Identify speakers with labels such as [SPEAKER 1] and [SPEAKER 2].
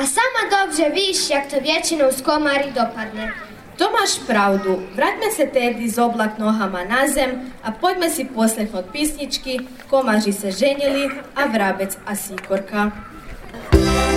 [SPEAKER 1] A sama dobrze wiš, jak to vječino uz komari dopadne.
[SPEAKER 2] To maš pravdu. Vratme se tedy z oblak nohama na zem, a poďme si poslehnut pisnički. Komaži se ženili, a vrabec a sikorka.